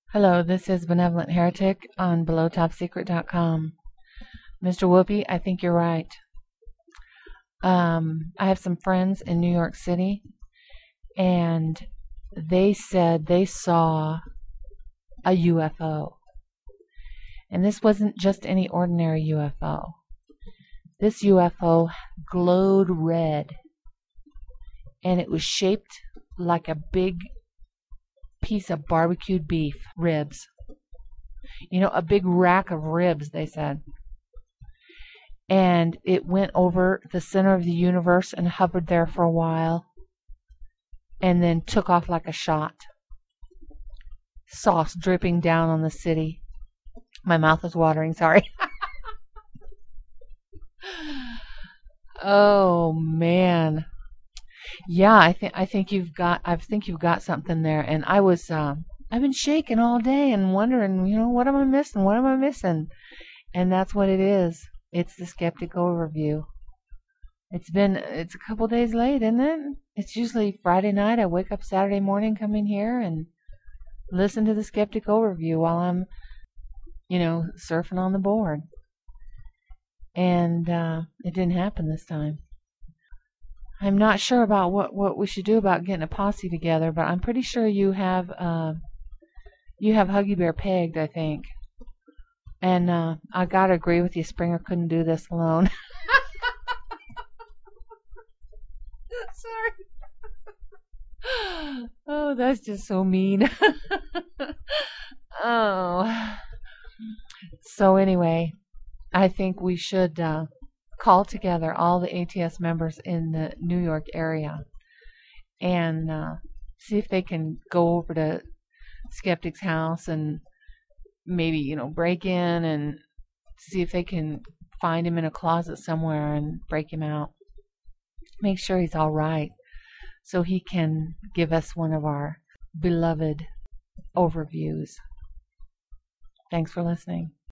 Hello, this is Benevolent Heretic on BelowTopSecret.com. Mr. Whoopi, I think you're right. I have some friends in New York City, and they said they saw a UFO. And this wasn't just any ordinary UFO. This UFO glowed red, and it was shaped like a big piece of barbecued beef ribs. You know, a big rack of ribs, they said. And it went over the center of the universe and hovered there for a while, and then took off like a shot. Sauce dripping down on the city. My mouth is watering, sorry. Oh man. Yeah, I think you've got something there. And I've been shaking all day and wondering, what am I missing? What am I missing? And that's what it is. It's the Skeptic Overview. It's a couple days late, isn't it? It's usually Friday night. I wake up Saturday morning, come in here and listen to the Skeptic Overview while I'm, surfing on the board. And it didn't happen this time. I'm not sure about what we should do about getting a posse together, but I'm pretty sure you have Huggy Bear pegged, I think. And I gotta agree with you, Springer couldn't do this alone. Sorry. Oh, that's just so mean. Oh. So anyway, I think we should call together all the ATS members in the New York area and see if they can go over to Skeptic's house and maybe, break in and see if they can find him in a closet somewhere and break him out. Make sure he's all right so he can give us one of our beloved overviews. Thanks for listening.